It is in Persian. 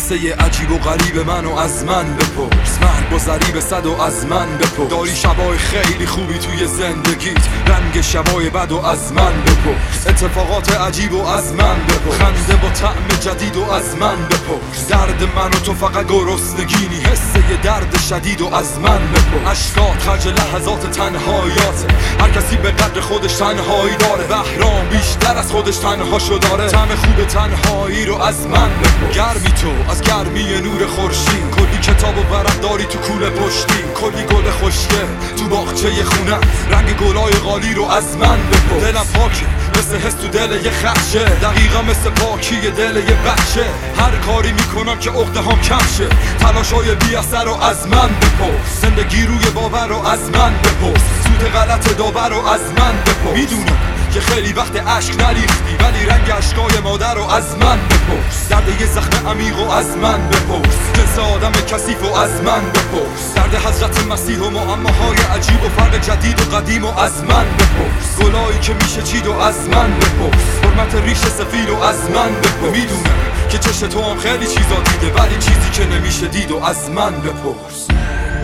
قصه عجیب و غریب منو از من بپرس، مرگ و ضریب صد و از من بپرس. داری شبای خیلی خوبی توی زندگیت، رنگ شبای بد و از من بپرس. اتفاقات عجیب و از من بپرس، خنده با طعم جدید و از من بپرس. درد من و تو فقط گرسنگینی، حسه درد شدید و از من بپرس. اشکات خرج لحظات تنهاییاته، هر کسی به قدر خودش تنهایی داره. بهرام بیشتر از خودش تنهاشو داره، طعم خوب تنهایی رو از من بپرس. گرمی تو از گرمی نور خورشید، کلی کتاب و ورق داری تو کوله پشتی، کلی گل خوشگه تو باغچه خونه، رنگ گلای قالی رو از من بپرس. دلم پاکه مثل حس تو دل یه خدشه، دقیقا مثل پاکی دل یه بچه. هر کاری میکنم که عقده هم کم شه، تلاشای بی اثر رو از من بپرس. زندگی روی باور رو از من بپرس، سود غلط داور رو از من بپرس. میدونم که خیلی وقت عشق نریختی، ولی رنگ اشکای مادر رو از من بپرس. درد یه زخم عمیق و از من بپرس، جنس آدم کثیف و از من بپرس. درد حضرت مسیح و معماهای عجیب و فرق جدید و قدیم و از من بپرس. گلایی که میشه چید و از من بپرس، حرمت ریش سفید و از من بپرس. میدونم که چشم تو هم خیلی چیزا دیده، ولی چیزی که نمیشه دید و از من بپرس.